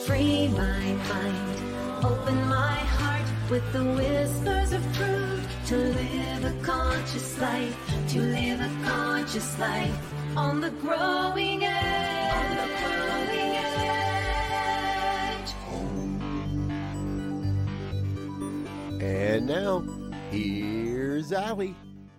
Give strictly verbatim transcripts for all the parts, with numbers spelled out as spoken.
free my mind, open my heart with the whispers of truth, to live a conscious life, to live a conscious life on the growing edge, on the growing edge. And now, here's Allie.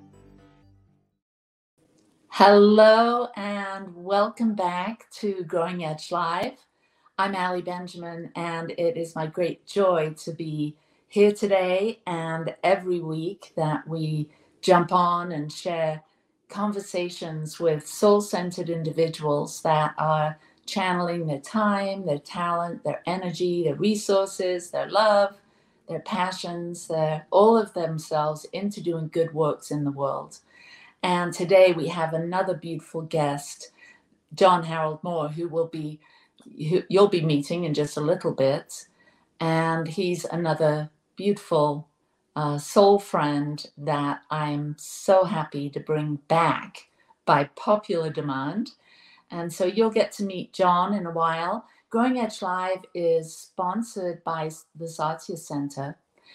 Hello and welcome back to Growing Edge Live. I'm Allie Benjamin, and it is my great joy to be here today and every week that we jump on and share conversations with soul-centered individuals that are channeling their time, their talent, their energy, their resources, their love, their passions, their, all of themselves into doing good works in the world. And today we have another beautiful guest, John Harold Moore, who will be who you'll be meeting in just a little bit. And he's another beautiful uh, soul friend that I'm so happy to bring back by popular demand. And so you'll get to meet John in a while. Growing Edge Live is sponsored by the Satya Center.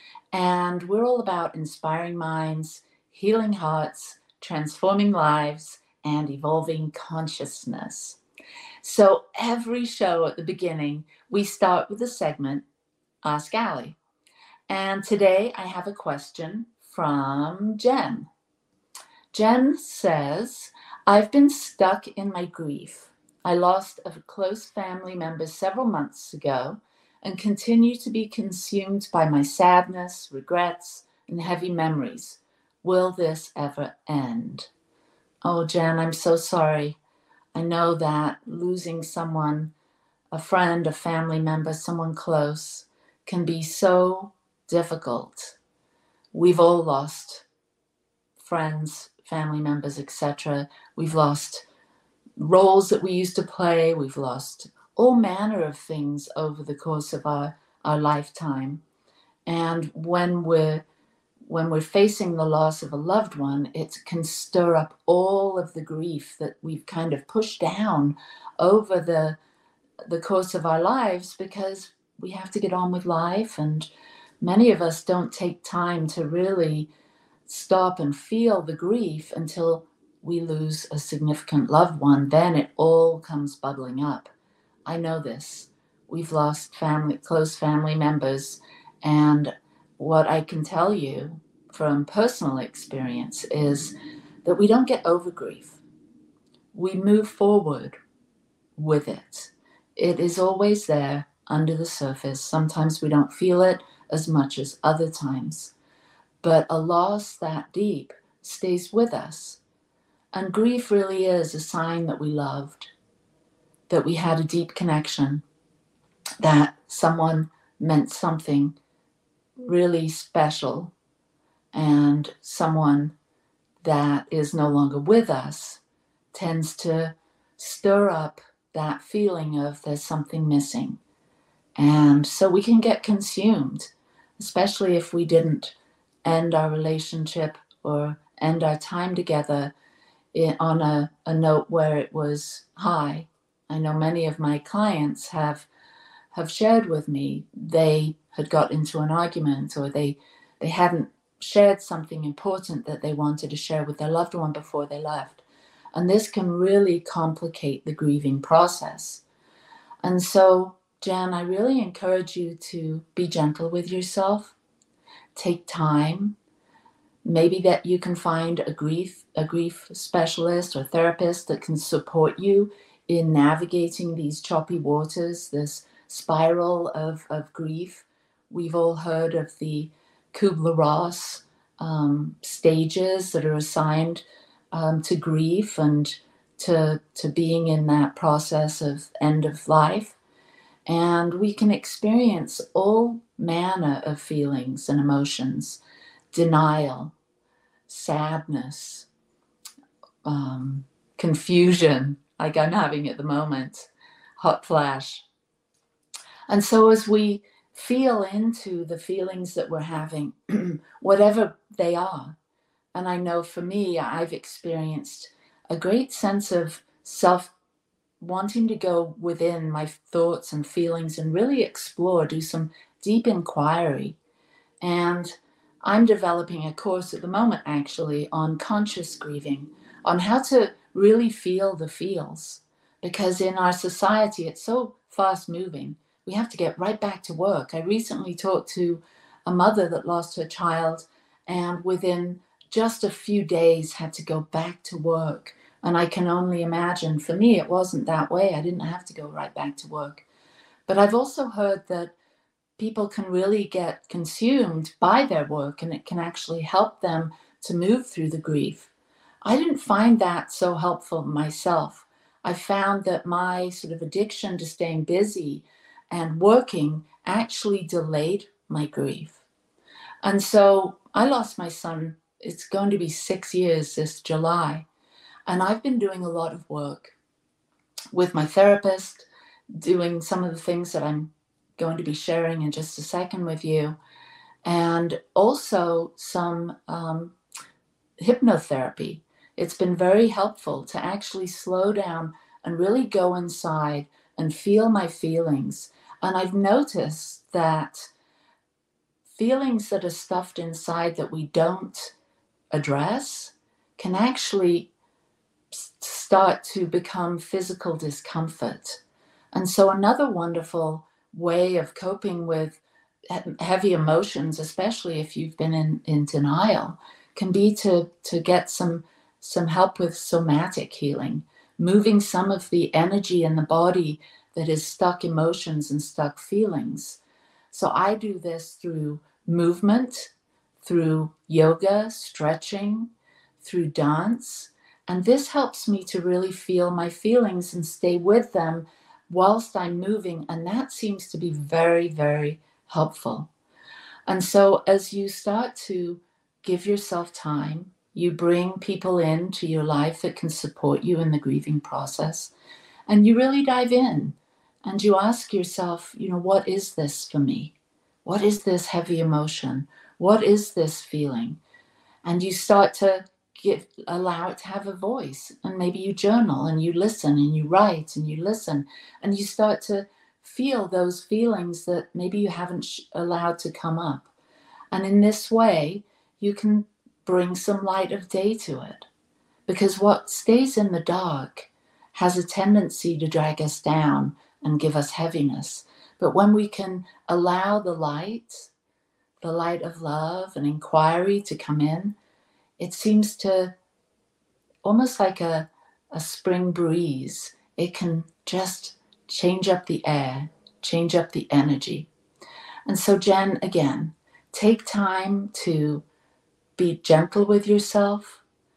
And we're all about inspiring minds, healing hearts, transforming lives, and evolving consciousness. So every show at the beginning, we start with the segment, Ask Allie. And today I have a question from Jen. Jen says, I've been stuck in my grief. I lost a close family member several months ago and continue to be consumed by my sadness, regrets, and heavy memories. Will this ever end? Oh, Jen, I'm so sorry. I know that losing someone, a friend, a family member, someone close, can be so difficult. We've all lost friends, family members, et cetera. We've lost roles that we used to play. We've lost all manner of things over the course of our, our lifetime. And when we're When we're facing the loss of a loved one, it can stir up all of the grief that we've kind of pushed down over the the course of our lives, because we have to get on with life, and many of us don't take time to really stop and feel the grief until we lose a significant loved one. Then it all comes bubbling up. I know this. We've lost family, close family members, and what I can tell you from personal experience is that we don't get over grief. We move forward with it. It is always there under the surface. Sometimes we don't feel it as much as other times. But a loss that deep stays with us. And grief really is a sign that we loved, that we had a deep connection, that someone meant something really special, and someone that is no longer with us tends to stir up that feeling of there's something missing. And so we can get consumed, especially if we didn't end our relationship or end our time together in, on a, a note where it was high. I know many of my clients have have shared with me they had got into an argument, or they they hadn't shared something important that they wanted to share with their loved one before they left. And this can really complicate the grieving process. And so, Jen, I really encourage you to be gentle with yourself. Take time. Maybe that you can find a grief, a grief specialist or therapist that can support you in navigating these choppy waters, this spiral of, of grief. We've all heard of the Kubler-Ross um, stages that are assigned um, to grief and to, to being in that process of end of life. And we can experience all manner of feelings and emotions: denial, sadness, um, confusion, like I'm having at the moment, hot flash. And so as we feel into the feelings that we're having, whatever they are, and I know for me, I've experienced a great sense of self wanting to go within my thoughts and feelings and really explore, do some deep inquiry. And I'm developing a course at the moment, actually, on conscious grieving, on how to really feel the feels. Because in our society, it's so fast moving. We have to get right back to work. I recently talked to a mother that lost her child and within just a few days had to go back to work. And I can only imagine, for me, it wasn't that way. I didn't have to go right back to work. But I've also heard that people can really get consumed by their work and it can actually help them to move through the grief. I didn't find that so helpful myself. I found that my sort of addiction to staying busy and working actually delayed my grief. And so I lost my son. It's going to be six years this July. And I've been doing a lot of work with my therapist, doing some of the things that I'm going to be sharing in just a second with you, and also some um, hypnotherapy. It's been very helpful to actually slow down and really go inside and feel my feelings. And I've noticed that feelings that are stuffed inside that we don't address can actually start to become physical discomfort. And so another wonderful way of coping with heavy emotions, especially if you've been in, in denial, can be to, to get some, some help with somatic healing, moving some of the energy in the body that is stuck emotions and stuck feelings. So I do this through movement, through yoga, stretching, through dance. And this helps me to really feel my feelings and stay with them whilst I'm moving. And that seems to be very, very helpful. And so as you start to give yourself time, you bring people into your life that can support you in the grieving process. And you really dive in and you ask yourself, you know, what is this for me? What is this heavy emotion? What is this feeling? And you start to Give, allow it to have a voice, and maybe you journal and you listen and you write and you listen and you start to feel those feelings that maybe you haven't sh- allowed to come up. And in this way, you can bring some light of day to it, because what stays in the dark has a tendency to drag us down and give us heaviness. But when we can allow the light, the light of love and inquiry to come in, it seems to, almost like a, a spring breeze, it can just change up the air, change up the energy. And so, Jen, again, take time to be gentle with yourself.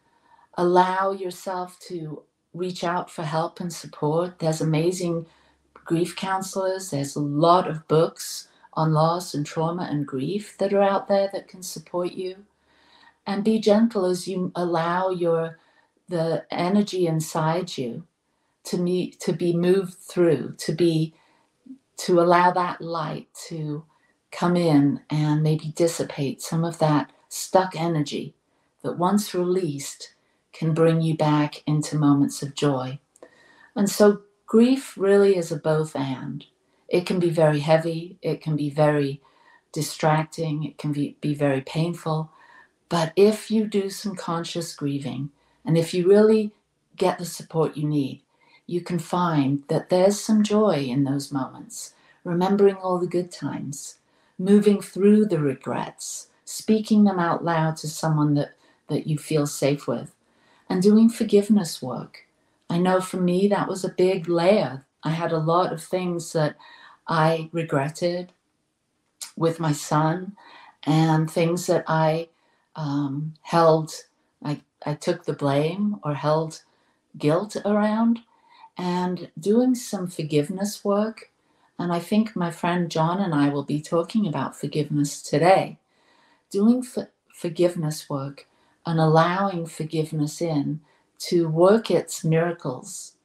Allow yourself to reach out for help and support. There's amazing grief counselors. There's a lot of books on loss and trauma and grief that are out there that can support you. And be gentle as you allow your the energy inside you to meet, to be moved through, to be to allow that light to come in and maybe dissipate some of that stuck energy that once released can bring you back into moments of joy. And so grief really is a both and. It can be very heavy, it can be very distracting, it can be, be very painful. But if you do some conscious grieving, and if you really get the support you need, you can find that there's some joy in those moments, remembering all the good times, moving through the regrets, speaking them out loud to someone that, that you feel safe with, and doing forgiveness work. I know for me, that was a big layer. I had a lot of things that I regretted with my son, and things that I Um, held, I, I took the blame or held guilt around, and doing some forgiveness work. And I think my friend John and I will be talking about forgiveness today. Doing for, forgiveness work and allowing forgiveness in to work its miracles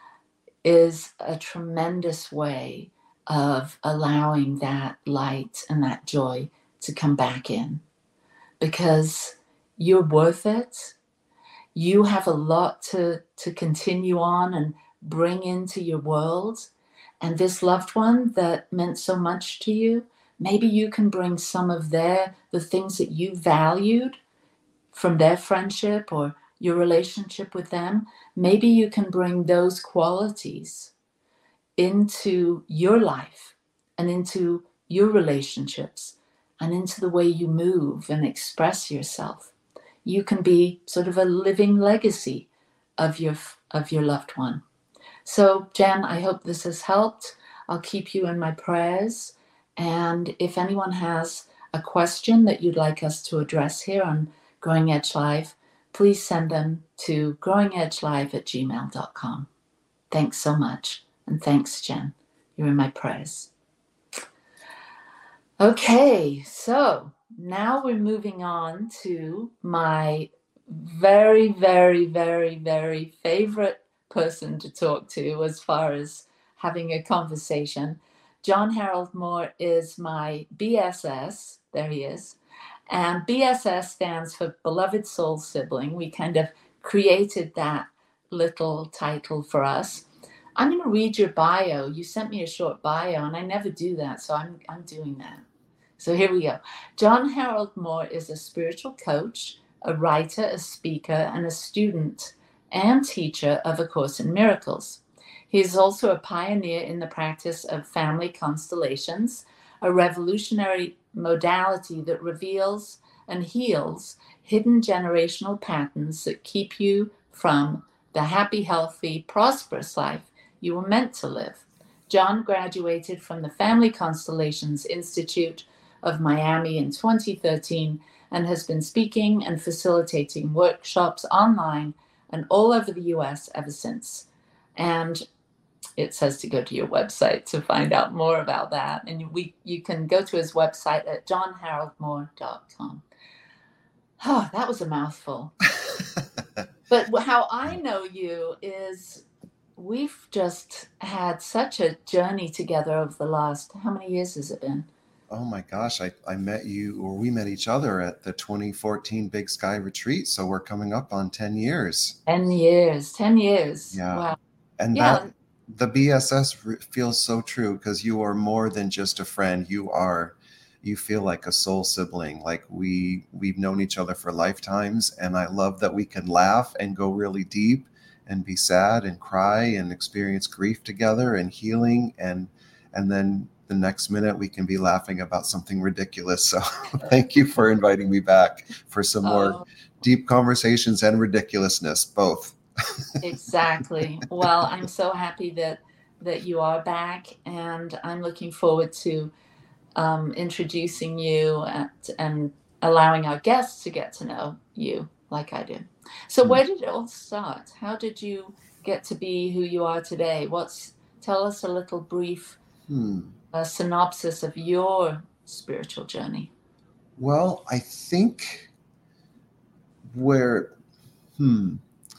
is a tremendous way of allowing that light and that joy to come back in. Because you're worth it. You have a lot to, to continue on and bring into your world. And this loved one that meant so much to you, maybe you can bring some of their, the things that you valued from their friendship or your relationship with them. Maybe you can bring those qualities into your life and into your relationships and into the way you move and express yourself. You can be sort of a living legacy of your of your loved one. So, Jen, I hope this has helped. I'll keep you in my prayers. And if anyone has a question that you'd like us to address here on Growing Edge Live, please send them to growingedgelive at gmail dot com. Thanks so much. And thanks, Jen. You're in my prayers. Okay, so now we're moving on to my very, very, very, very favorite person to talk to as far as having a conversation. John Harold Moore is my B S S. There he is. And B S S stands for Beloved Soul Sibling. We kind of created that little title for us. I'm going to read your bio. You sent me a short bio, and I never do that, so I'm I'm doing that. So here we go. John Harold Moore is a spiritual coach, a writer, a speaker, and a student and teacher of A Course in Miracles. He is also a pioneer in the practice of family constellations, a revolutionary modality that reveals and heals hidden generational patterns that keep you from the happy, healthy, prosperous life you were meant to live. John graduated from the Family Constellations Institute of Miami in twenty thirteen and has been speaking and facilitating workshops online and all over the U S ever since. And it says to go to your website to find out more about that. And we you can go to his website at john harold moore dot com. Oh, that was a mouthful. But how I know you is we've just had such a journey together over the last, how many years has it been? Oh my gosh, I, I met you, or we met each other at the twenty fourteen Big Sky Retreat. So we're coming up on ten years. ten years, ten years. Yeah. Wow. And yeah. that the B S S feels so true because you are more than just a friend. You are, you feel like a soul sibling. Like we, we've known each other for lifetimes. And I love that we can laugh and go really deep and be sad and cry and experience grief together and healing. And, and then the next minute we can be laughing about something ridiculous. So thank you for inviting me back for some oh. more deep conversations and ridiculousness, both. Exactly. Well, I'm so happy that that you are back, and I'm looking forward to um, introducing you at, and allowing our guests to get to know you like I did. So mm. where did it all start? How did you get to be who you are today? What's tell us a little brief mm. uh, synopsis of your spiritual journey. Well, I think where hmm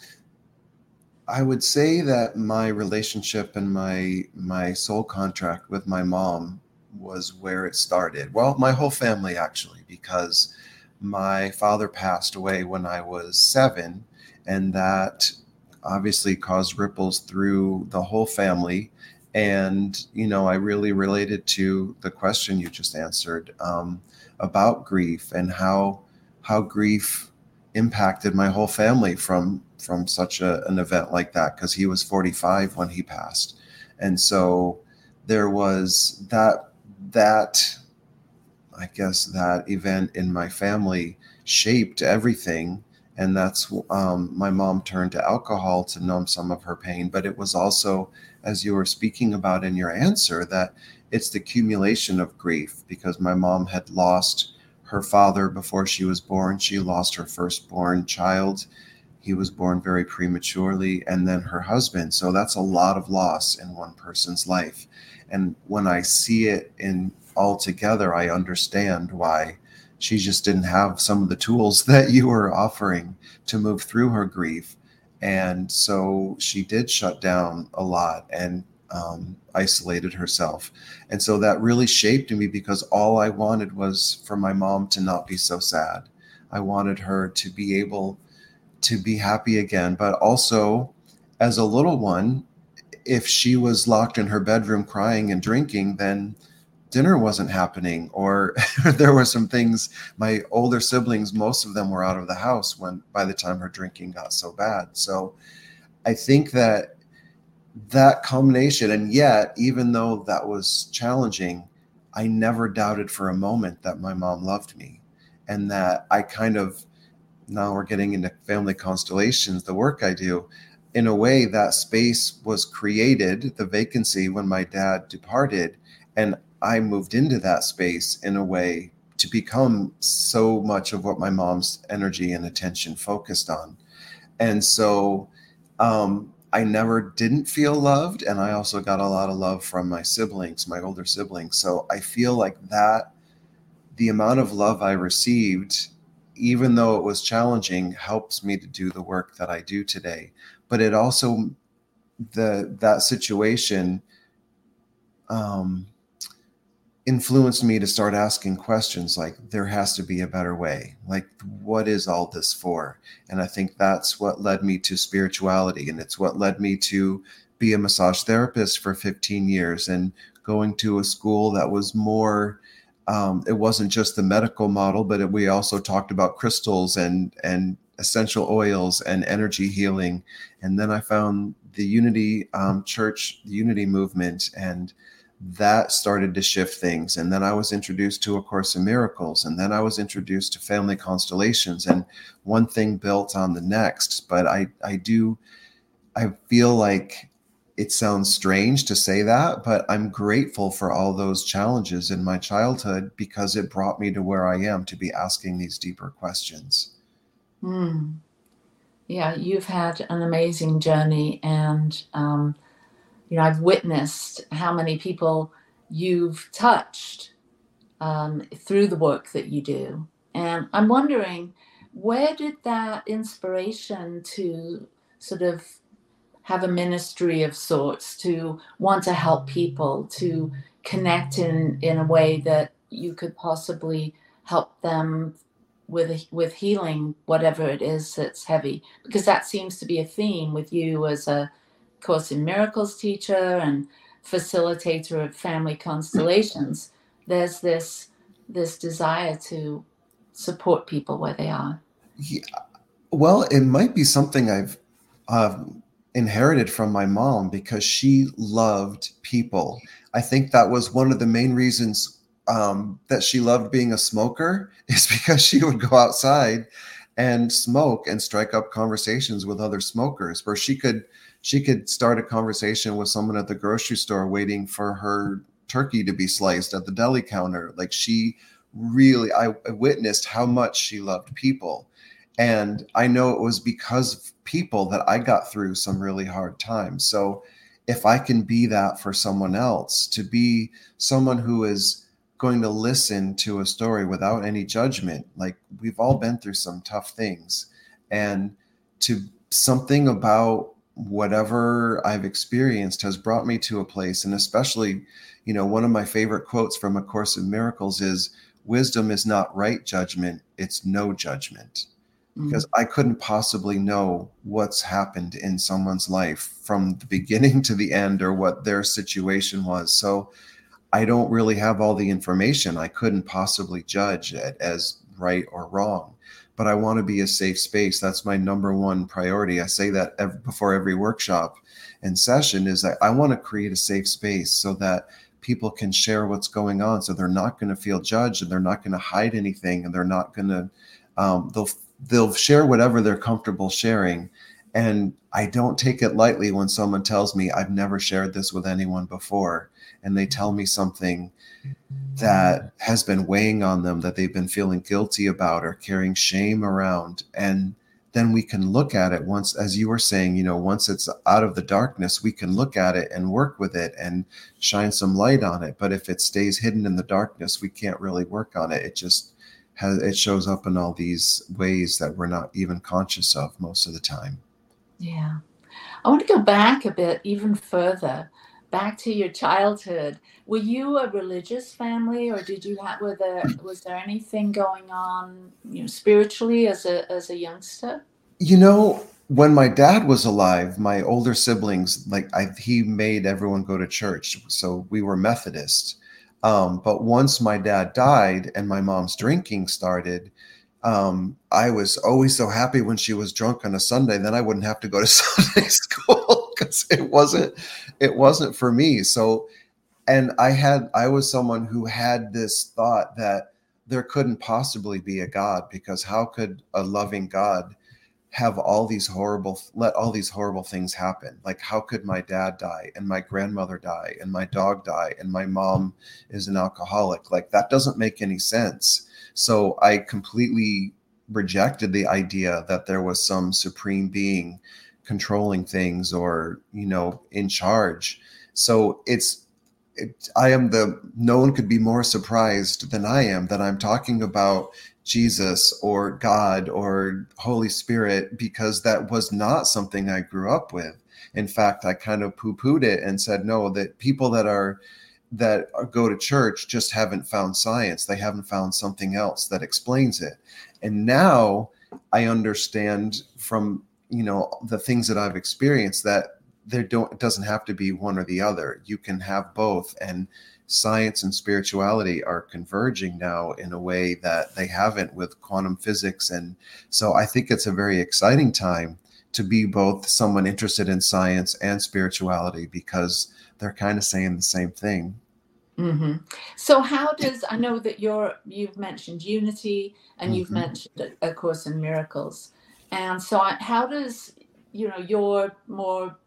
I would say that my relationship and my my soul contract with my mom was where it started. Well, my whole family actually, because my father passed away when I was seven, and that obviously caused ripples through the whole family. And, you know, I really related to the question you just answered um, about grief and how how grief impacted my whole family from from such a, an event like that, because he was forty-five when he passed. And so there was that, that, I guess that event in my family shaped everything. And that's, um, my mom turned to alcohol to numb some of her pain. But it was also, as you were speaking about in your answer, that it's the accumulation of grief, because my mom had lost her father before she was born. She lost her firstborn child. He was born very prematurely, and then her husband. So that's a lot of loss in one person's life. And when I see it in all together, I understand why she just didn't have some of the tools that you were offering to move through her grief. And so she did shut down a lot and um, isolated herself. And so that really shaped me, because all I wanted was for my mom to not be so sad. I wanted her to be able to be happy again. But also, as a little one, if she was locked in her bedroom crying and drinking, then dinner wasn't happening, or there were some things. My older siblings, most of them were out of the house when by the time her drinking got so bad. So I think that that combination, and yet, even though that was challenging, I never doubted for a moment that my mom loved me, and that I kind of, now we're getting into family constellations, the work I do, in a way that space was created, the vacancy, when my dad departed, and I moved into that space in a way to become so much of what my mom's energy and attention focused on. And so um, I never didn't feel loved. And I also got a lot of love from my siblings, my older siblings. So I feel like that the amount of love I received, even though it was challenging, helps me to do the work that I do today. But it also, the that situation um, influenced me to start asking questions like, there has to be a better way. Like, what is all this for? And I think that's what led me to spirituality. And it's what led me to be a massage therapist for fifteen years and going to a school that was more, um, it wasn't just the medical model, but it, we also talked about crystals and, and essential oils and energy healing. And then I found the Unity um, Church, the Unity movement, and that started to shift things. And then I was introduced to A Course in Miracles, and then I was introduced to family constellations, and one thing built on the next. But I, I do, I feel like it sounds strange to say that, but I'm grateful for all those challenges in my childhood because it brought me to where I am to be asking these deeper questions. Mm. Yeah, you've had an amazing journey, and um, you know, I've witnessed how many people you've touched um, through the work that you do. And I'm wondering, where did that inspiration to sort of have a ministry of sorts, to want to help people, to connect in, in a way that you could possibly help them with with healing, whatever it is that's heavy? Because that seems to be a theme with you as a Course in Miracles teacher and facilitator of family constellations. There's this this desire to support people where they are. Yeah. Well, it might be something I've uh, inherited from my mom because she loved people. I think that was one of the main reasons um, that she loved being a smoker, is because she would go outside and smoke and strike up conversations with other smokers, where she could she could start a conversation with someone at the grocery store waiting for her turkey to be sliced at the deli counter. Like, she really, I witnessed how much she loved people. And I know it was because of people that I got through some really hard times. So if I can be that for someone else, to be someone who is going to listen to a story without any judgment, like, we've all been through some tough things, and to something about whatever I've experienced has brought me to a place. And especially, you know, one of my favorite quotes from A Course in Miracles is, wisdom is not right judgment, it's no judgment. Mm-hmm. Because I couldn't possibly know what's happened in someone's life from the beginning to the end, or what their situation was. So I don't really have all the information. I couldn't possibly judge it as right or wrong. But I want to be a safe space. That's my number one priority. I say that every, before every workshop and session, is that I want to create a safe space so that people can share what's going on. So they're not going to feel judged, and they're not going to hide anything, and they're not going to, um, they'll, they'll share whatever they're comfortable sharing. And I don't take it lightly when someone tells me, I've never shared this with anyone before, and they tell me something that has been weighing on them, that they've been feeling guilty about or carrying shame around. And then we can look at it once, as you were saying, you know, once it's out of the darkness, we can look at it and work with it and shine some light on it. But if it stays hidden in the darkness, we can't really work on it. It just has, it shows up in all these ways that we're not even conscious of most of the time. Yeah. I want to go back a bit, even further, back to your childhood. Were you a religious family, or did you have, were there, was there anything going on, you know, spiritually as a as a youngster? You know, when my dad was alive, my older siblings, like I, he made everyone go to church. So we were Methodist. Um, but once my dad died and my mom's drinking started, um, I was always so happy when she was drunk on a Sunday. Then I wouldn't have to go to Sunday school because it wasn't, it wasn't for me. So, and I had, I was someone who had this thought that there couldn't possibly be a God, because how could a loving God have all these horrible, let all these horrible things happen? Like, how could my dad die and my grandmother die and my dog die and my mom is an alcoholic? Like, that doesn't make any sense. So I completely rejected the idea that there was some supreme being controlling things or, you know, in charge. So it's, it, I am the, no one could be more surprised than I am that I'm talking about Jesus or God or Holy Spirit, because that was not something I grew up with. In fact, I kind of poo-pooed it and said, no, that people that are that are, go to church just haven't found science. They haven't found something else that explains it. And now I understand from, you know, the things that I've experienced that there don't, it doesn't have to be one or the other. You can have both. And science and spirituality are converging now in a way that they haven't with quantum physics. And so I think it's a very exciting time to be both someone interested in science and spirituality, because they're kind of saying the same thing. Mm-hmm. So how does, I know that you're, you've mentioned unity and you've mm-hmm. mentioned A Course in Miracles. And so I, how does, you know, your more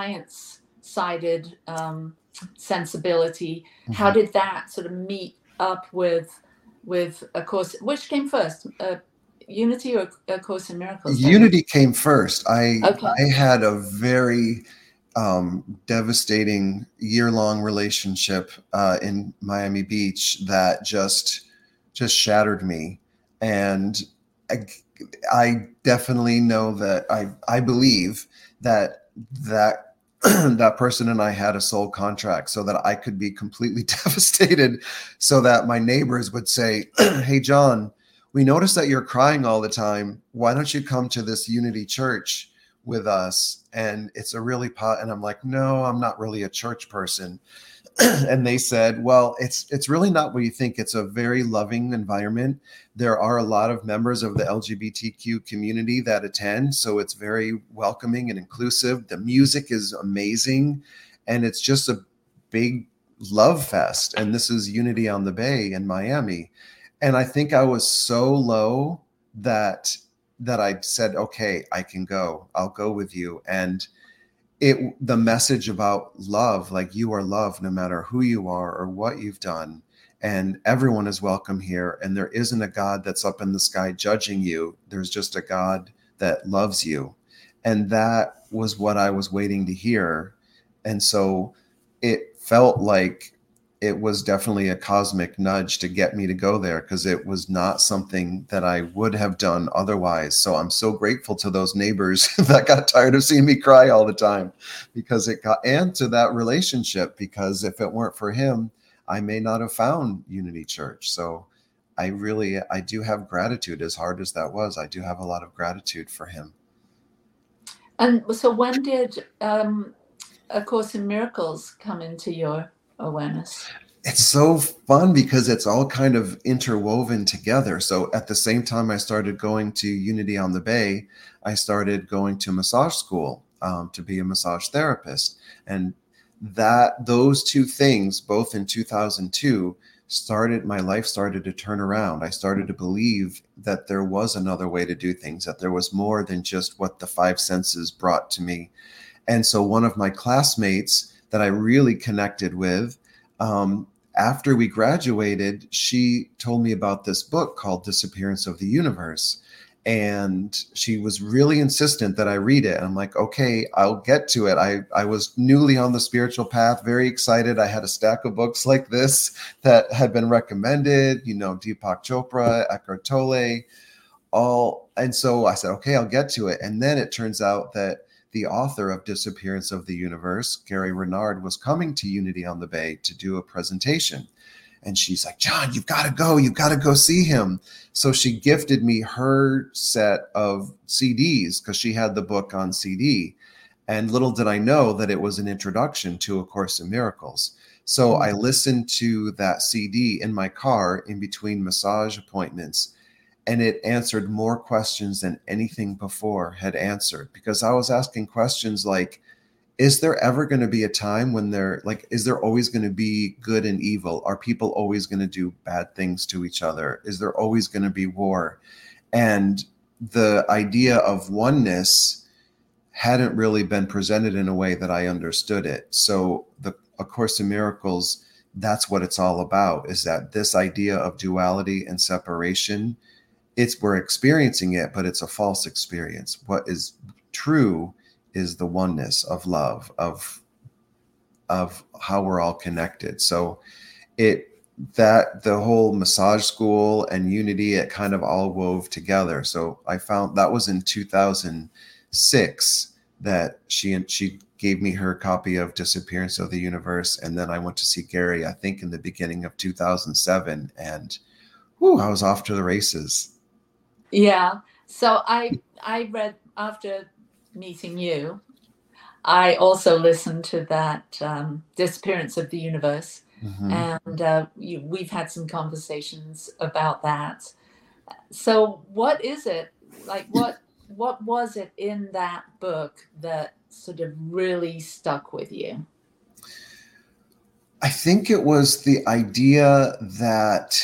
science-sided um, sensibility, mm-hmm. how did that sort of meet up with, with A Course, which came first, uh, Unity or A Course in Miracles? Unity came first. I okay. I had a very um, devastating year-long relationship uh, in Miami Beach that just just shattered me, and I, I definitely know that I I believe that that that person and I had a soul contract so that I could be completely devastated, so that my neighbors would say, "Hey, John, we noticed that you're crying all the time. Why don't you come to this Unity church with us?" And it's a really pot. And I'm like, no, I'm not really a church person. And they said, well, it's it's really not what you think. It's a very loving environment. There are a lot of members of the L G B T Q community that attend, so it's very welcoming and inclusive. The music is amazing, and it's just a big love fest. And this is Unity on the Bay in Miami. And I think I was so low that that I said, okay, I can go. I'll go with you. And it the message about love, like you are loved no matter who you are or what you've done. And everyone is welcome here. And there isn't a God that's up in the sky judging you. There's just a God that loves you. And that was what I was waiting to hear. And so it felt like it was definitely a cosmic nudge to get me to go there, because it was not something that I would have done otherwise. So I'm so grateful to those neighbors that got tired of seeing me cry all the time, because it got, and to that relationship, because if it weren't for him, I may not have found Unity Church. So I really, I do have gratitude, as hard as that was. I do have a lot of gratitude for him. And so when did um, A Course in Miracles come into your awareness? It's so fun because it's all kind of interwoven together. So at the same time I started going to Unity on the Bay, I started going to massage school um, to be a massage therapist. And that those two things, both in two thousand two, started, my life started to turn around. I started to believe that there was another way to do things, that there was more than just what the five senses brought to me. And so one of my classmates that I really connected with, um, after we graduated, she told me about this book called Disappearance of the Universe. And she was really insistent that I read it. And I'm like, okay, I'll get to it. I, I was newly on the spiritual path, very excited. I had a stack of books like this that had been recommended, you know, Deepak Chopra, Eckhart Tolle, all. And so I said, okay, I'll get to it. And then it turns out that the author of Disappearance of the Universe, Gary Renard, was coming to Unity on the Bay to do a presentation. And she's like, John, you've got to go. You've got to go see him. So she gifted me her set of C Ds because she had the book on C D. And little did I know that it was an introduction to A Course in Miracles. So I listened to that C D in my car in between massage appointments, and it answered more questions than anything before had answered, because I was asking questions like, is there ever going to be a time when they're like, is there always going to be good and evil? Are people always going to do bad things to each other? Is there always going to be war? And the idea of oneness hadn't really been presented in a way that I understood it. So the A Course in Miracles, that's what it's all about, is that this idea of duality and separation, it's we're experiencing it, but it's a false experience. What is true is the oneness of love, of of how we're all connected. So it that the whole massage school and unity, it kind of all wove together. So I found that was in two thousand six that she she gave me her copy of Disappearance of the Universe, and then I went to see Gary, I think in the beginning of two thousand seven, and whew, I was off to the races. Yeah. So I I read, after meeting you, I also listened to that um, Disappearance of the Universe, mm-hmm. and uh, you, we've had some conversations about that. So what is it like? What what was it in that book that sort of really stuck with you? I think it was the idea that,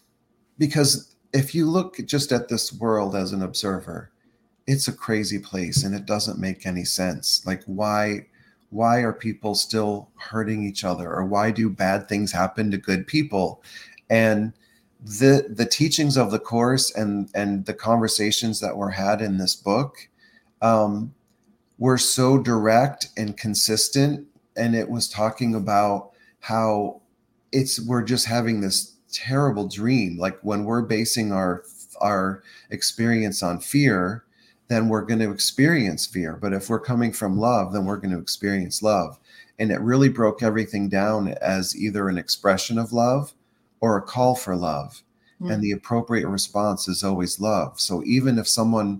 because if you look just at this world as an observer, it's a crazy place and it doesn't make any sense. Like, why, why are people still hurting each other, or why do bad things happen to good people? And the the teachings of the Course and and the conversations that were had in this book um, were so direct and consistent. And it was talking about how it's we're just having this terrible dream. Like, when we're basing our our experience on fear, then we're going to experience fear. But if we're coming from love, then we're going to experience love. And it really broke everything down as either an expression of love or a call for love. Mm. And the appropriate response is always love. So even if someone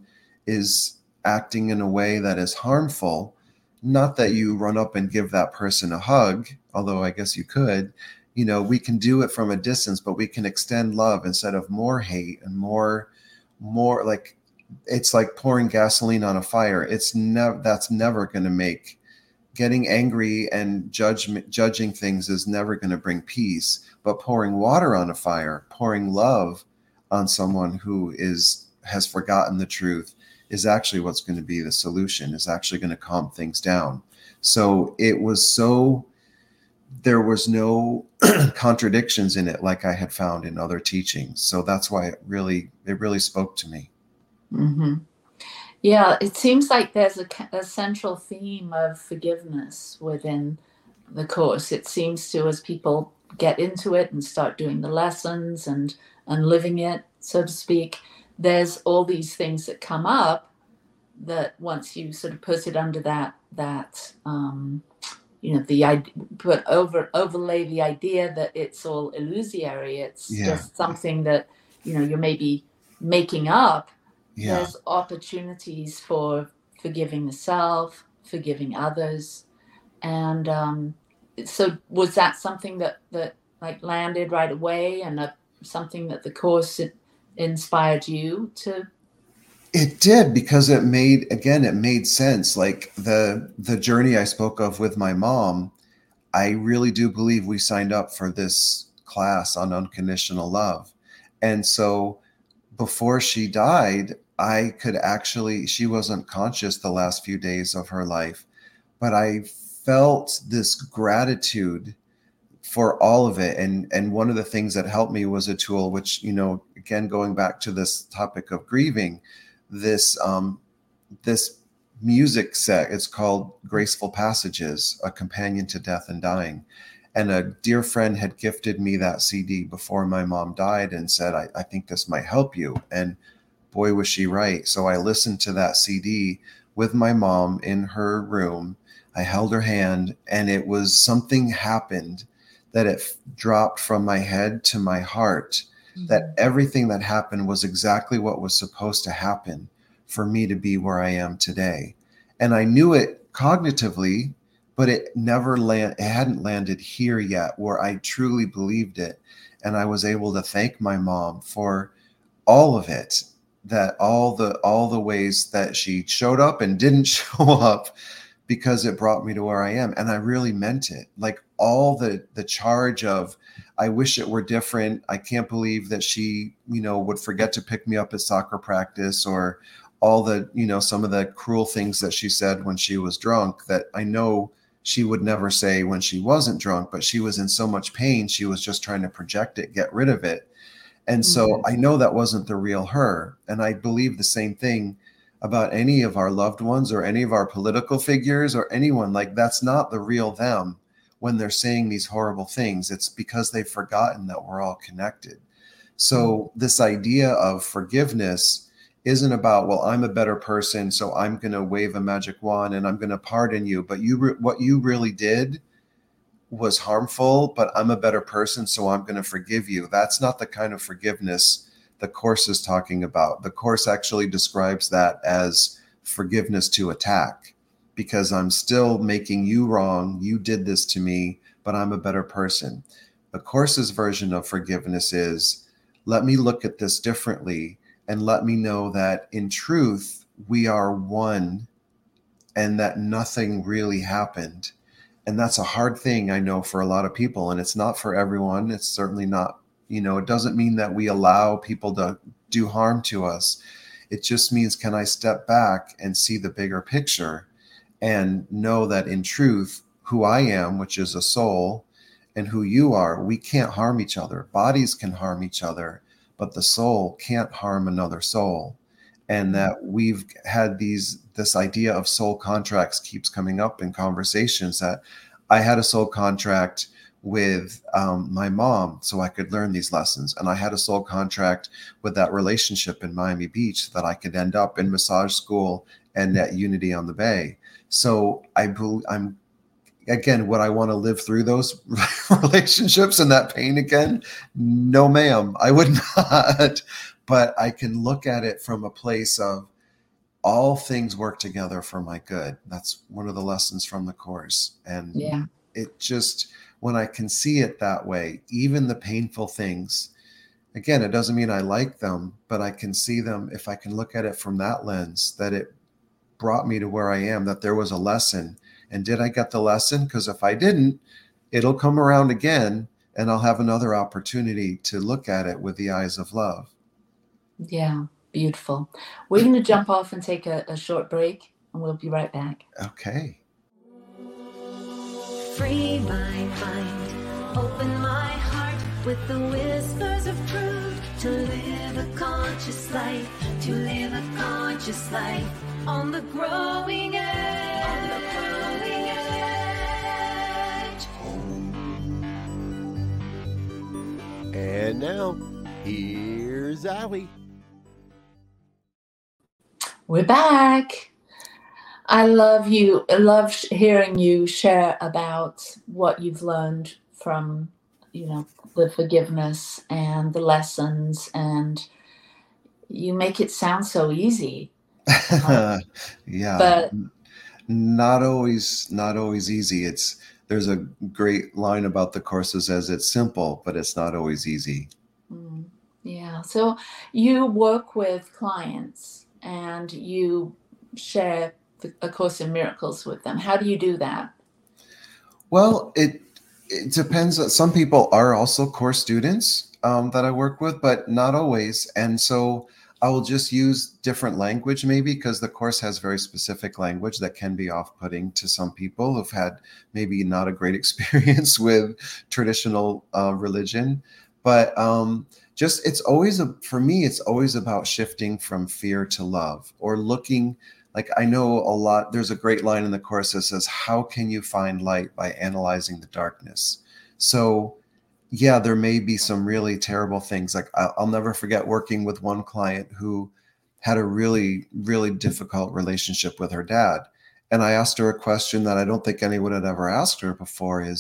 is acting in a way that is harmful, not that you run up and give that person a hug, although I guess you could, you know, we can do it from a distance, but we can extend love instead of more hate and more, more like, it's like pouring gasoline on a fire. It's never, that's never going to make, getting angry and judgment, judging things is never going to bring peace. But pouring water on a fire, pouring love on someone who is, has forgotten the truth, is actually what's going to be the solution, is actually going to calm things down. So it was so, there was no contradictions in it like I had found in other teachings. So that's why it really, it really spoke to me. Mm-hmm. Yeah, it seems like there's a, a central theme of forgiveness within the Course. It seems to, as people get into it and start doing the lessons and, and living it, so to speak, there's all these things that come up that once you sort of put it under that, that um, you know, the idea, put over, overlay the idea that it's all illusory, it's yeah. just something that, you know, you're maybe making up. Yeah. There's opportunities for forgiving the self, forgiving others. And um, so was that something that, that like landed right away, and a, something that the Course inspired you to? It did, because it made, again, it made sense. Like the, the journey I spoke of with my mom, I really do believe we signed up for this class on unconditional love. And so before she died, I could actually, she wasn't conscious the last few days of her life, but I felt this gratitude for all of it. And, and one of the things that helped me was a tool, which, you know, again, going back to this topic of grieving, this, um, this music set, it's called Graceful Passages, A Companion to Death and Dying. And a dear friend had gifted me that C D before my mom died and said, I, I think this might help you. And boy, was she right. So I listened to that C D with my mom in her room. I held her hand, and it was, something happened that it f- dropped from my head to my heart, mm-hmm. that everything that happened was exactly what was supposed to happen for me to be where I am today. And I knew it cognitively, but it never land, it hadn't landed here yet where I truly believed it. And I was able to thank my mom for all of it, that all the all the ways that she showed up and didn't show up, because it brought me to where I am. And I really meant it. Like all the the charge of, I wish it were different. I can't believe that she, you know, would forget to pick me up at soccer practice, or all the, you know, some of the cruel things that she said when she was drunk that I know she would never say when she wasn't drunk, but she was in so much pain. She was just trying to project it, get rid of it. And so mm-hmm. I know that wasn't the real her. And I believe the same thing about any of our loved ones or any of our political figures or anyone. Like, that's not the real them when they're saying these horrible things. It's because they've forgotten that we're all connected. So this idea of forgiveness isn't about, well, I'm a better person, so I'm going to wave a magic wand and I'm going to pardon you. But you, re- what you really did was harmful, but I'm a better person, so I'm going to forgive you. That's not the kind of forgiveness the Course is talking about. The Course actually describes that as forgiveness to attack, because I'm still making you wrong. You did this to me, but I'm a better person. The Course's version of forgiveness is, let me look at this differently and let me know that in truth, we are one and that nothing really happened. And that's a hard thing, I know, for a lot of people. And it's not for everyone. It's certainly not, you know, it doesn't mean that we allow people to do harm to us. It just means, can I step back and see the bigger picture and know that in truth, who I am, which is a soul, and who you are, we can't harm each other. Bodies can harm each other, but the soul can't harm another soul. And that we've had these, this idea of soul contracts keeps coming up in conversations, that I had a soul contract with um, my mom so I could learn these lessons. And I had a soul contract with that relationship in Miami Beach that I could end up in massage school and at Unity on the Bay. So I believe I'm, again, would I want to live through those relationships and that pain again? No, ma'am, I would not. But I can look at it from a place of all things work together for my good. That's one of the lessons from the Course. And yeah. It just, when I can see it that way, even the painful things, again, it doesn't mean I like them, but I can see them, if I can look at it from that lens, that it brought me to where I am, that there was a lesson. And did I get the lesson? Because if I didn't, it'll come around again and I'll have another opportunity to look at it with the eyes of love. Yeah, beautiful. We're going to jump off and take a, a short break, and we'll be right back. Okay. Free my mind, open my heart with the whispers of truth, to live a conscious life, to live a conscious life on the growing edge. On the growing edge. And now, here's Allie. We're back. I love you. I love hearing you share about what you've learned from, you know, the forgiveness and the lessons, and you make it sound so easy. Um, yeah, but not always, not always easy. It's, there's a great line about the Courses as it's simple, but it's not always easy. Mm, yeah. So you work with clients and you share the, A Course in Miracles with them. How do you do that? Well, it it depends. Some people are also Course students um, that I work with, but not always. And so I will just use different language, maybe, because the Course has very specific language that can be off-putting to some people who've had maybe not a great experience with traditional uh, religion. But um, just, it's always, a, for me, it's always about shifting from fear to love, or looking, like, I know a lot, there's a great line in the Course that says, how can you find light? By analyzing the darkness. So yeah, there may be some really terrible things. Like I'll, I'll never forget working with one client who had a really, really difficult relationship with her dad. And I asked her a question that I don't think anyone had ever asked her before is,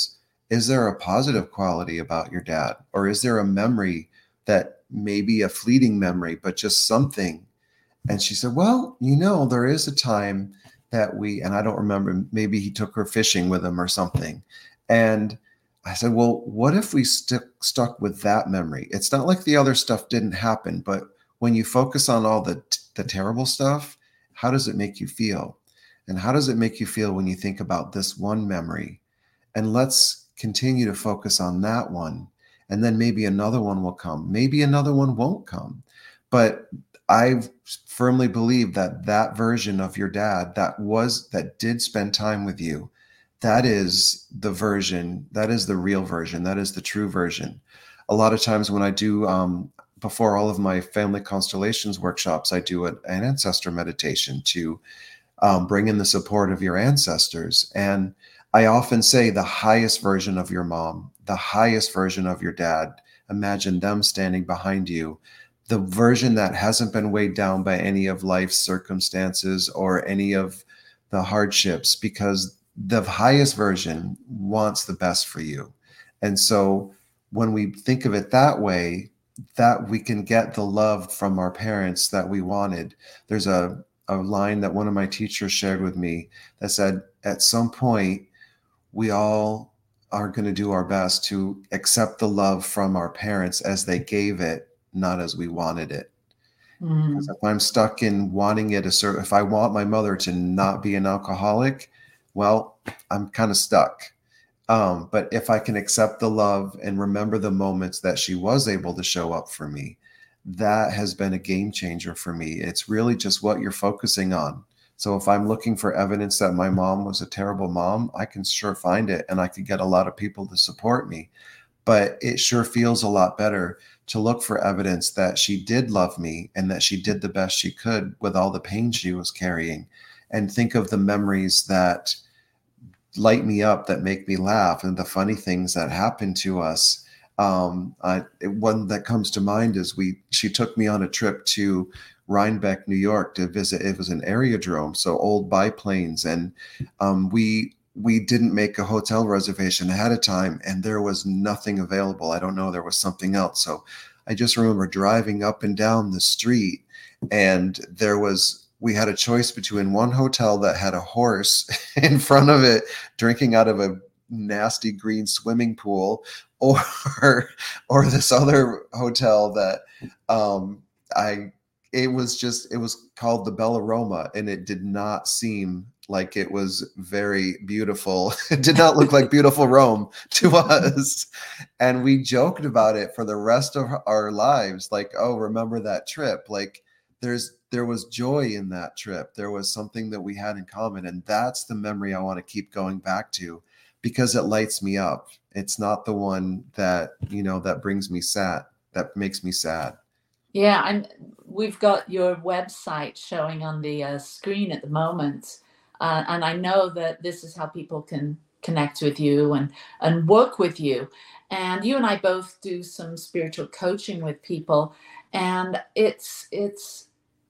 is there a positive quality about your dad? Or is there a memory that maybe a fleeting memory, but just something? And she said, well, you know, there is a time that we, and I don't remember, maybe he took her fishing with him or something. And I said, well, what if we stick stuck with that memory? It's not like the other stuff didn't happen, but when you focus on all the, the terrible stuff, how does it make you feel? And how does it make you feel when you think about this one memory? And let's continue to focus on that one. And then maybe another one will come. Maybe another one won't come. But I firmly believe that that version of your dad that was, that did spend time with you, that is the version, that is the real version. That is the true version. A lot of times when I do, um, before all of my family constellations workshops, I do an, an ancestor meditation to um, bring in the support of your ancestors. And I often say the highest version of your mom, the highest version of your dad, imagine them standing behind you, the version that hasn't been weighed down by any of life's circumstances or any of the hardships, because the highest version wants the best for you. And so when we think of it that way, that we can get the love from our parents that we wanted. There's a, a line that one of my teachers shared with me that said, at some point, we all are going to do our best to accept the love from our parents as they gave it, not as we wanted it. Mm. If I'm stuck in wanting it a certain, if I want my mother to not be an alcoholic, well, I'm kind of stuck. Um, but if I can accept the love and remember the moments that she was able to show up for me, that has been a game changer for me. It's really just what you're focusing on. So if I'm looking for evidence that my mom was a terrible mom, I can sure find it, and I could get a lot of people to support me. But it sure feels a lot better to look for evidence that she did love me and that she did the best she could with all the pain she was carrying, and think of the memories that light me up, that make me laugh, and the funny things that happen to us. Um, I, one that comes to mind is we, she took me on a trip to Rhinebeck, New York to visit. It was an aerodrome, so old biplanes. And um, we, we didn't make a hotel reservation ahead of time, and there was nothing available. I don't know, there was something else. So I just remember driving up and down the street, and there was, we had a choice between one hotel that had a horse in front of it drinking out of a nasty green swimming pool, or or this other hotel that um, I it was just it was called the Bella Roma, and it did not seem like it was very beautiful. It did not look like beautiful Rome to us. And we joked about it for the rest of our lives. Like, oh, remember that trip? Like there's there was joy in that trip. There was something that we had in common. And that's the memory I want to keep going back to, because it lights me up. It's not the one that, you know, that brings me sad, that makes me sad. Yeah, I'm, we've got your website showing on the uh, screen at the moment. Uh, and I know that this is how people can connect with you and, and work with you. And you and I both do some spiritual coaching with people. And it's it's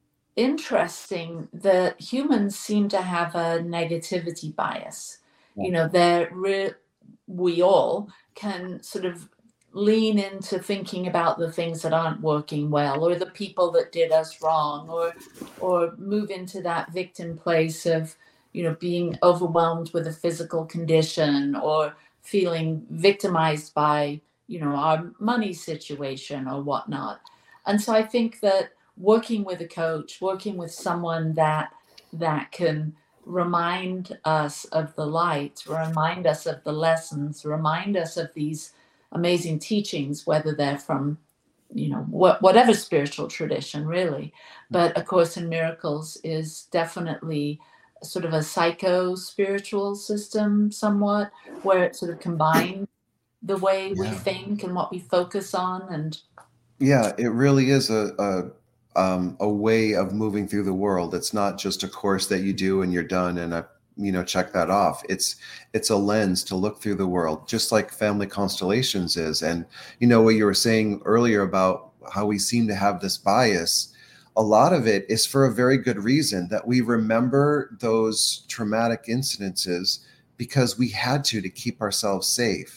interesting that humans seem to have a negativity bias. Yeah. You know, they're re- we all can sort of lean into thinking about the things that aren't working well, or the people that did us wrong, or or move into that victim place of, you know, being overwhelmed with a physical condition, or feeling victimized by, you know, our money situation or whatnot. And so I think that working with a coach, working with someone that that can remind us of the light, remind us of the lessons, remind us of these amazing teachings, whether they're from, you know, wh- whatever spiritual tradition, really. But A Course in Miracles is definitely sort of a psycho-spiritual system somewhat, where it sort of combines the way yeah. we think and what we focus on. And yeah, it really is a, a um, a way of moving through the world. It's not just a course that you do and you're done and I, you know, check that off. It's it's a lens to look through the world, just like Family Constellations is. And you know what you were saying earlier about how we seem to have this bias. A lot of it is for a very good reason, that we remember those traumatic incidences because we had to to keep ourselves safe.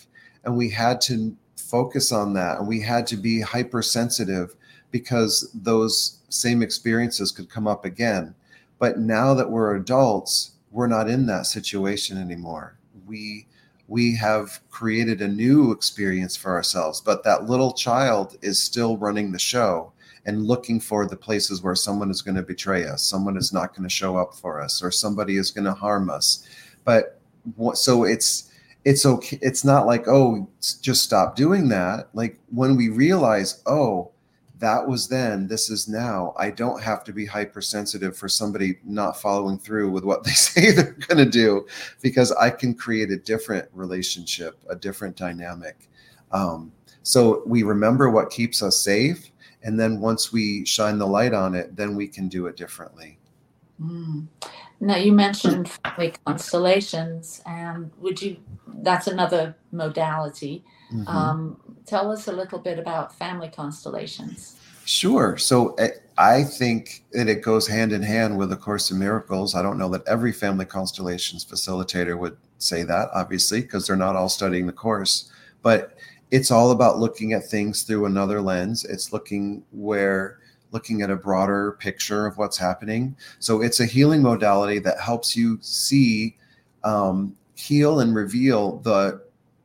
and we had to focus on that, and we had to be hypersensitive because those same experiences could come up again. But now that we're adults, we're not in that situation anymore. We we have created a new experience for ourselves, but that little child is still running the show and looking for the places where someone is going to betray us, someone is not going to show up for us, or somebody is going to harm us. But so it's it's okay. It's not like, oh, just stop doing that. Like when we realize, oh, that was then, this is now, I don't have to be hypersensitive for somebody not following through with what they say they're going to do, because I can create a different relationship, a different dynamic. Um, so we remember what keeps us safe. And then once we shine the light on it, then we can do it differently. Mm. Now you mentioned family constellations, and would you, that's another modality. Mm-hmm. Um, tell us a little bit about family constellations. Sure. So I think that it goes hand in hand with A Course in Miracles. I don't know that every family constellations facilitator would say that, obviously, because they're not all studying the Course. But it's all about looking at things through another lens. It's looking where looking at a broader picture of what's happening. So it's a healing modality that helps you see, um, heal and reveal the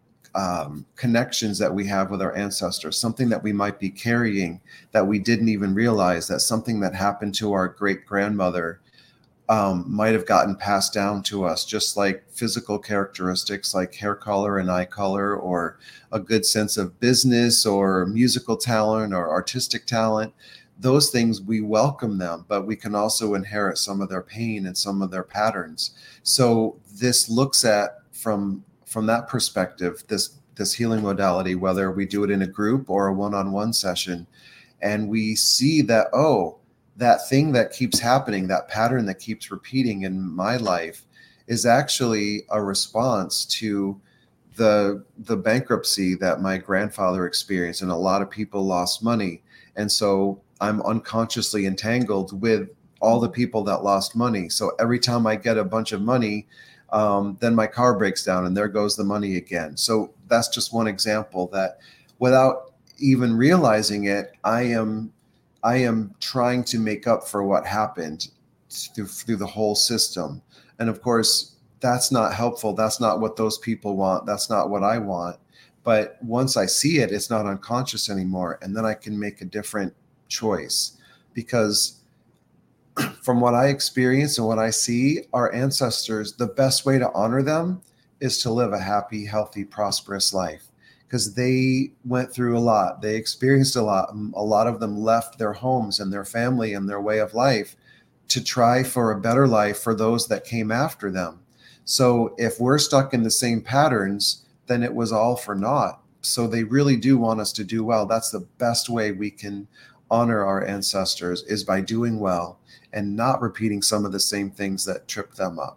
um, connections that we have with our ancestors, something that we might be carrying that we didn't even realize, that something that happened to our great grandmother um, might have gotten passed down to us, just like physical characteristics like hair color and eye color, or a good sense of business or musical talent or artistic talent. Those things, we welcome them, but we can also inherit some of their pain and some of their patterns. So this looks at from from that perspective, this this healing modality, whether we do it in a group or a one-on-one session, and we see that, oh, that thing that keeps happening, that pattern that keeps repeating in my life is actually a response to the the bankruptcy that my grandfather experienced, and a lot of people lost money. And so I'm unconsciously entangled with all the people that lost money. So every time I get a bunch of money, um, then my car breaks down and there goes the money again. So that's just one example that without even realizing it, I am I am trying to make up for what happened through, through the whole system. And of course, that's not helpful. That's not what those people want. That's not what I want. But once I see it, it's not unconscious anymore. And then I can make a different choice, because from what I experience and what I see, our ancestors, the best way to honor them is to live a happy, healthy, prosperous life, because they went through a lot. They experienced a lot. A lot of them left their homes and their family and their way of life to try for a better life for those that came after them. So if we're stuck in the same patterns, then it was all for naught. So they really do want us to do well. That's the best way we can honor our ancestors, is by doing well and not repeating some of the same things that trip them up.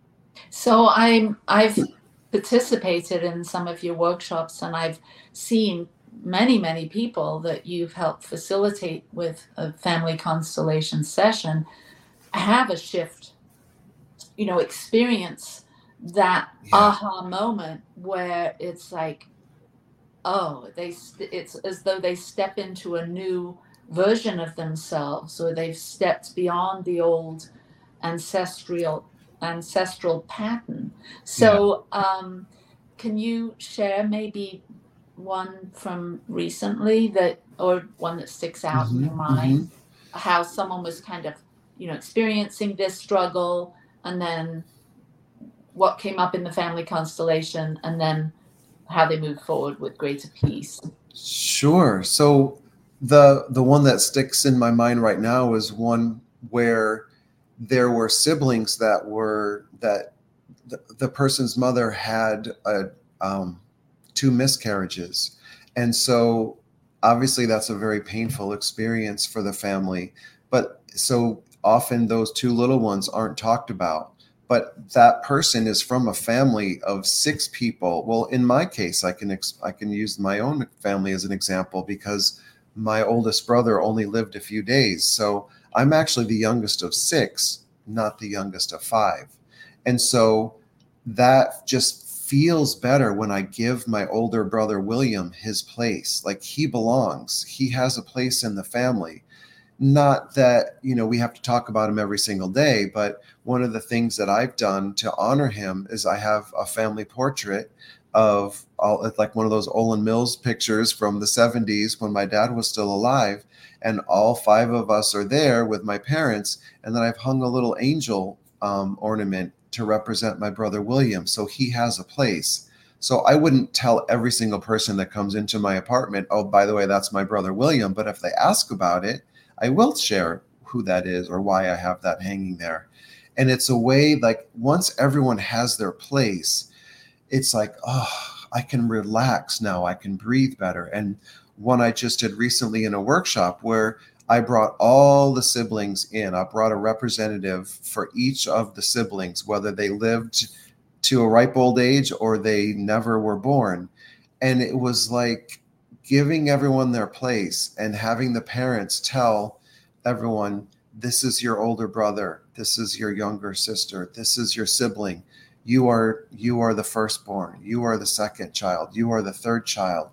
So I'm, I've participated in some of your workshops, and I've seen many, many people that you've helped facilitate with a family constellation session have a shift, you know, experience that yeah. aha moment where it's like, oh, they, it's as though they step into a new version of themselves, or they've stepped beyond the old ancestral ancestral pattern. So yeah. um, can you share maybe one from recently, that, or one that sticks out mm-hmm, in your mind, mm-hmm. how someone was kind of, you know, experiencing this struggle, and then what came up in the family constellation, and then how they move forward with greater peace? Sure. So the the one that sticks in my mind right now is one where there were siblings that were that the, the person's mother had a, um, two miscarriages, and so obviously that's a very painful experience for the family. But so often those two little ones aren't talked about. But that person is from a family of six people. Well, in my case, I can ex- I can use my own family as an example, because my oldest brother only lived a few days. So I'm actually the youngest of six, not the youngest of five. And so that just feels better when I give my older brother William his place. Like, he belongs. He has a place in the family. Not that, you know, we have to talk about him every single day, but one of the things that I've done to honor him is I have a family portrait of all, like one of those Olin Mills pictures from the seventies when my dad was still alive. And all five of us are there with my parents. And then I've hung a little angel um, ornament to represent my brother William. So he has a place. So I wouldn't tell every single person that comes into my apartment, oh, by the way, that's my brother William. But if they ask about it, I will share who that is or why I have that hanging there. And it's a way, like, once everyone has their place, it's like, oh, I can relax now. I can breathe better. And one I just did recently in a workshop where I brought all the siblings in. I brought a representative for each of the siblings, whether they lived to a ripe old age or they never were born. And it was like giving everyone their place and having the parents tell everyone, this is your older brother. This is your younger sister. This is your sibling. You are, you are the firstborn. You are the second child. You are the third child.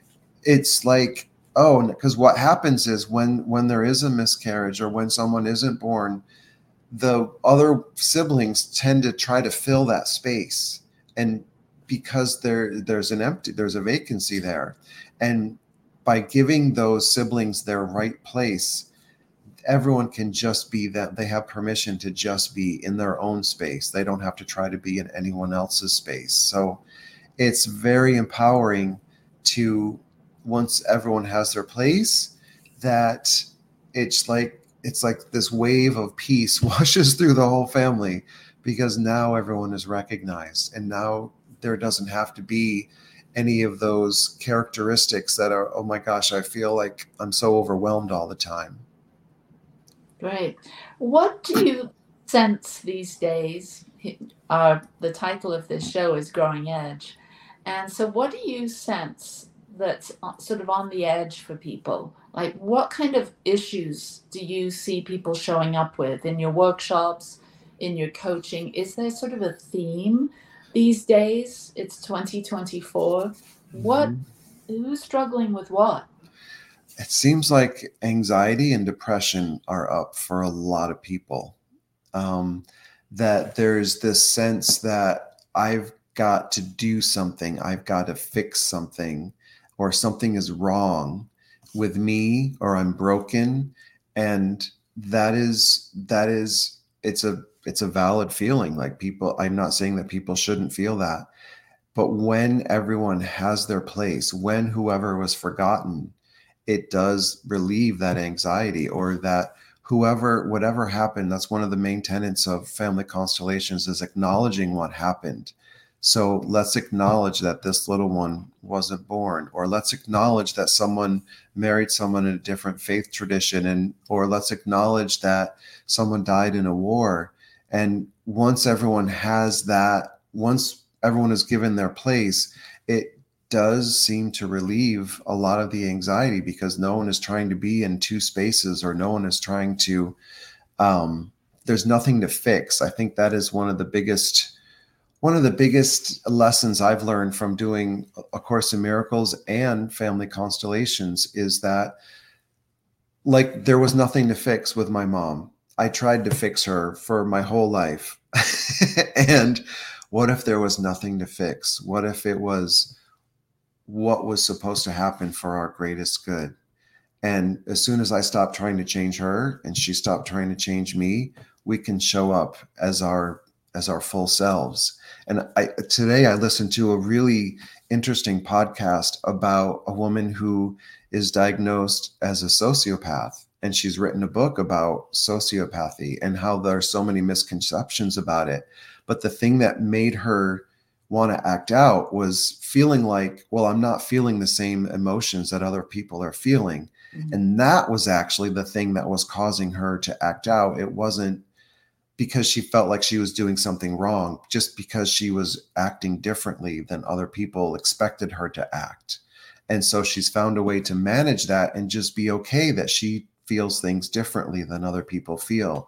It's like, oh, because what happens is when, when there is a miscarriage or when someone isn't born, the other siblings tend to try to fill that space. And because there, there's an empty, there's a vacancy there. And by giving those siblings their right place, everyone can just be that. They have permission to just be in their own space. They don't have to try to be in anyone else's space. So it's very empowering to, once everyone has their place, that it's like, it's like this wave of peace washes through the whole family, because now everyone is recognized. And now there doesn't have to be any of those characteristics that are, oh my gosh, I feel like I'm so overwhelmed all the time. Great. What do you sense these days? Uh, the title of this show is Growing Edge. And so what do you sense that's sort of on the edge for people? Like, what kind of issues do you see people showing up with in your workshops, in your coaching? Is there sort of a theme these days? It's twenty twenty-four. Mm-hmm. What, who's struggling with what? It seems like anxiety and depression are up for a lot of people. Um, that there's this sense that I've got to do something, I've got to fix something, or something is wrong with me, or I'm broken. And that is, that is, it's a, it's a valid feeling. Like, people, I'm not saying that people shouldn't feel that, but when everyone has their place, when whoever was forgotten, it does relieve that anxiety, or that whoever, whatever happened. That's one of the main tenets of family constellations, is acknowledging what happened. So let's acknowledge that this little one wasn't born, or let's acknowledge that someone married someone in a different faith tradition, and, or let's acknowledge that someone died in a war. And once everyone has that, once everyone is given their place, it does seem to relieve a lot of the anxiety, because no one is trying to be in two spaces, or no one is trying to, um, there's nothing to fix. I think that is one of the biggest, one of the biggest lessons I've learned from doing A Course in Miracles and family constellations, is that, like, there was nothing to fix with my mom. I tried to fix her for my whole life. And what if there was nothing to fix? What if it was what was supposed to happen for our greatest good? And as soon as I stopped trying to change her and she stopped trying to change me, we can show up as our as our full selves. And I, today I listened to a really interesting podcast about a woman who is diagnosed as a sociopath. And she's written a book about sociopathy and how there are so many misconceptions about it. But the thing that made her want to act out was feeling like, well, I'm not feeling the same emotions that other people are feeling. Mm-hmm. And that was actually the thing that was causing her to act out. It wasn't because she felt like she was doing something wrong, just because she was acting differently than other people expected her to act. And so she's found a way to manage that and just be okay that she feels things differently than other people feel.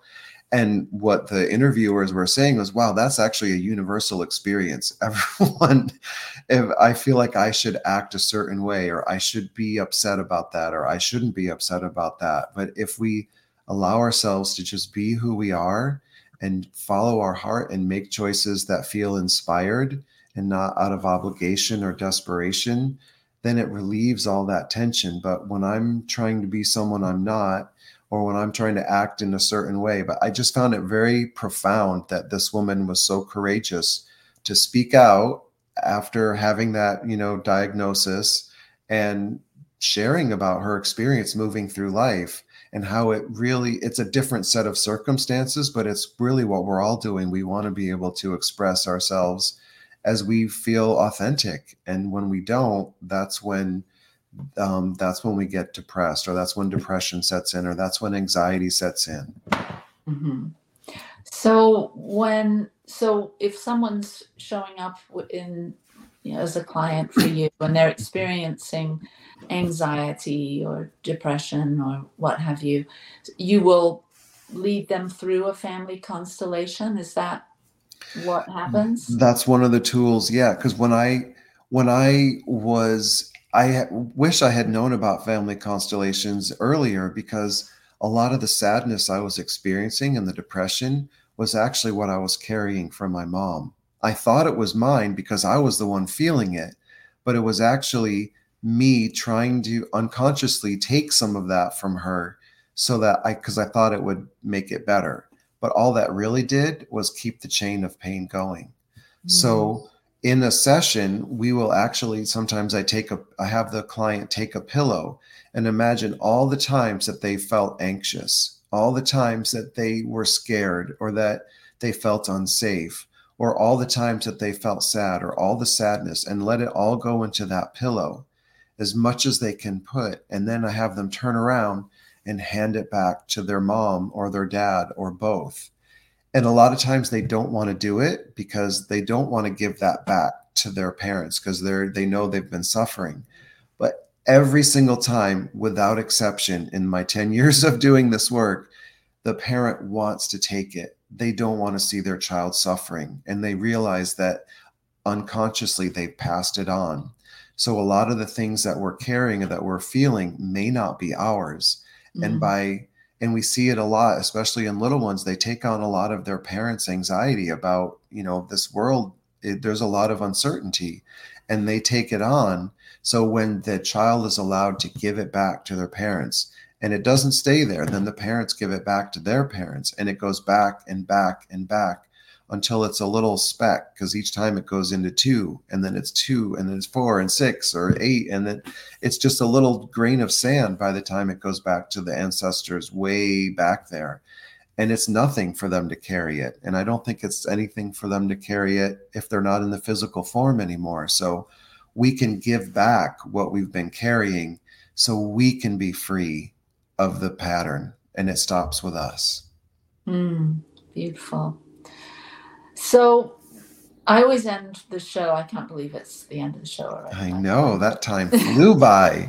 And what the interviewers were saying was, wow, that's actually a universal experience. Everyone, if I feel like I should act a certain way, or I should be upset about that, or I shouldn't be upset about that. But if we allow ourselves to just be who we are and follow our heart and make choices that feel inspired and not out of obligation or desperation, then it relieves all that tension. But when I'm trying to be someone I'm not, or when I'm trying to act in a certain way. But I just found it very profound that this woman was so courageous to speak out after having that, you know, diagnosis, and sharing about her experience moving through life, and how it really, it's a different set of circumstances, but it's really what we're all doing. We want to be able to express ourselves as we feel authentic. And when we don't, that's when Um, that's when we get depressed, or that's when depression sets in, or that's when anxiety sets in. Mm-hmm. So when, so if someone's showing up in, you know, as a client for you, and they're experiencing anxiety or depression or what have you, you will lead them through a family constellation. Is that what happens? That's one of the tools. Yeah. Cause when I, when I was, I wish I had known about family constellations earlier, because a lot of the sadness I was experiencing and the depression was actually what I was carrying from my mom. I thought it was mine because I was the one feeling it, but it was actually me trying to unconsciously take some of that from her, so that I, because I thought it would make it better. But all that really did was keep the chain of pain going. Mm. So in a session, we will actually, sometimes I take a, I have the client take a pillow and imagine all the times that they felt anxious, all the times that they were scared, or that they felt unsafe, or all the times that they felt sad, or all the sadness, and let it all go into that pillow as much as they can put. And then I have them turn around and hand it back to their mom or their dad or both. And a lot of times they don't want to do it because they don't want to give that back to their parents, because they're, they know they've been suffering. But every single time, without exception, in my ten years of doing this work, the parent wants to take it. They don't want to see their child suffering. And they realize that unconsciously they've passed it on. So a lot of the things that we're carrying and that we're feeling may not be ours. Mm-hmm. And by And we see it a lot, especially in little ones. They take on a lot of their parents' anxiety about, you know, this world. It, there's a lot of uncertainty, and they take it on. So when the child is allowed to give it back to their parents, and it doesn't stay there, then the parents give it back to their parents, and it goes back and back and back until it's a little speck, because each time it goes into two, and then it's two, and then it's four and six or eight, and then it's just a little grain of sand by the time it goes back to the ancestors way back there. And it's nothing for them to carry it. And I don't think it's anything for them to carry it if they're not in the physical form anymore. So we can give back what we've been carrying so we can be free of the pattern, and it stops with us. Mm, beautiful. So I always end the show. I can't believe it's the end of the show already. I know, that time flew by.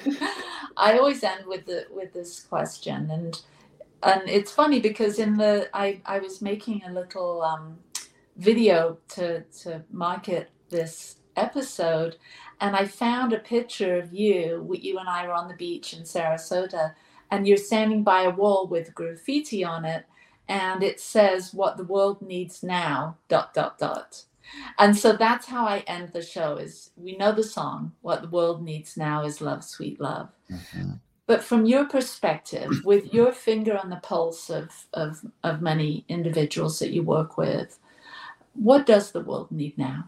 I always end with the with this question, and and it's funny because in the I, I was making a little um, video to to market this episode, and I found a picture of you. You and I were on the beach in Sarasota, and you're standing by a wall with graffiti on it. And it says, what the world needs now, dot, dot, dot. And so that's how I end the show is, we know the song, what the world needs now is love, sweet love. Mm-hmm. But from your perspective, with your finger on the pulse of, of, of many individuals that you work with, what does the world need now?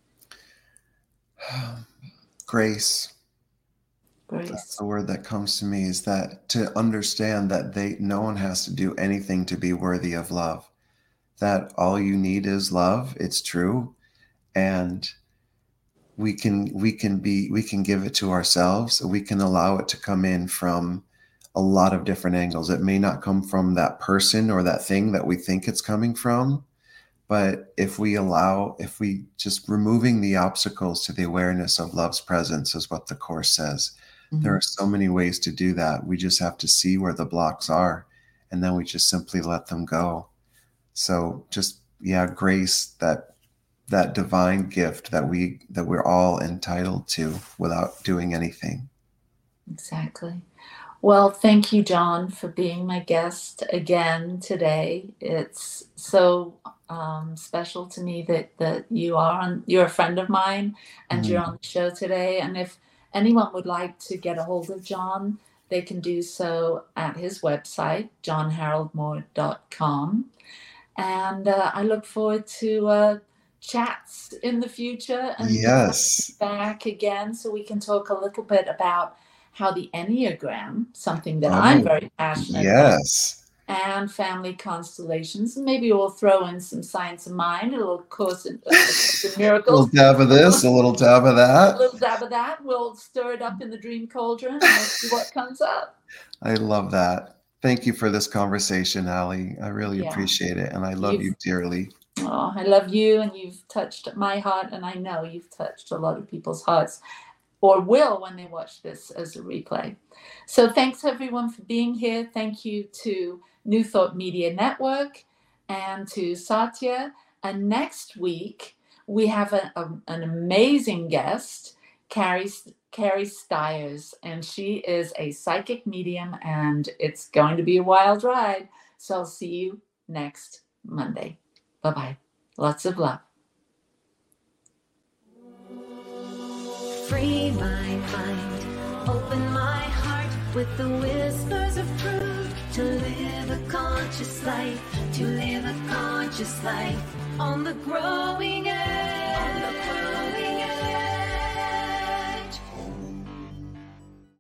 Grace. Grace. That's the word that comes to me, is that to understand that they no one has to do anything to be worthy of love, that all you need is love. It's true. And we can we can be we can give it to ourselves. We can allow it to come in from a lot of different angles. It may not come from that person or that thing that we think it's coming from, but if we allow, if we just removing the obstacles to the awareness of love's presence is what the Course says. There are so many ways to do that. We just have to see where the blocks are and then we just simply let them go. So just, yeah, grace, that that divine gift that we that we're all entitled to without doing anything. Exactly. Well, thank you, John, for being my guest again today. It's so um, special to me that that you are on, you're a friend of mine, and Mhm. you're on the show today. And if anyone would like to get a hold of John, they can do so at his website, john harold moore dot com. And uh, I look forward to uh, chats in the future and Yes. back again so we can talk a little bit about how the Enneagram, something that I'm Oh, very passionate about, yes. and family constellations. And maybe we'll throw in some science of mind, a little course in, uh, course in A little miracles, dab of this, a little dab of a that. little dab of that. We'll stir it up in the dream cauldron and we'll see what comes up. I love that. Thank you for this conversation, Ali. I really Yeah. appreciate it, and I love You've- you dearly. Oh, I love you, and you've touched my heart, and I know you've touched a lot of people's hearts, or will when they watch this as a replay. So thanks everyone for being here. Thank you to New Thought Media Network and to Satya. And next week we have a, a, an amazing guest, Carrie Carrie Stiers, and she is a psychic medium, and it's going to be a wild ride. So I'll see you next Monday. Bye-bye. Lots of love. Free my mind, open my heart with the whispers of truth. To live a conscious life, to live a conscious life on the growing edge.